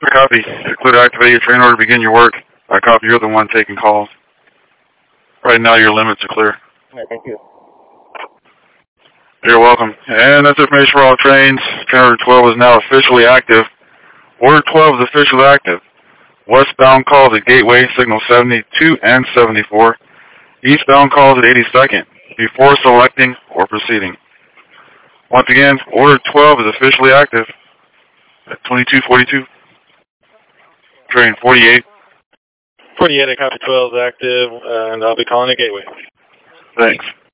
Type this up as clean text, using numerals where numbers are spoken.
Copy. Clear to activate your train order to begin your work. I copy. You're the one taking calls. Right now, your limits are clear. All right, thank you. You're welcome. And that's information for all trains. Train order 12 is now officially active. Order 12 is officially active. Westbound calls at Gateway, signal 72 and 74. Eastbound calls at 82nd, before selecting or proceeding. Once again, Order 12 is officially active at 2242. Train 48. 48, I copy 12 is active, and I'll be calling at Gateway. Thanks.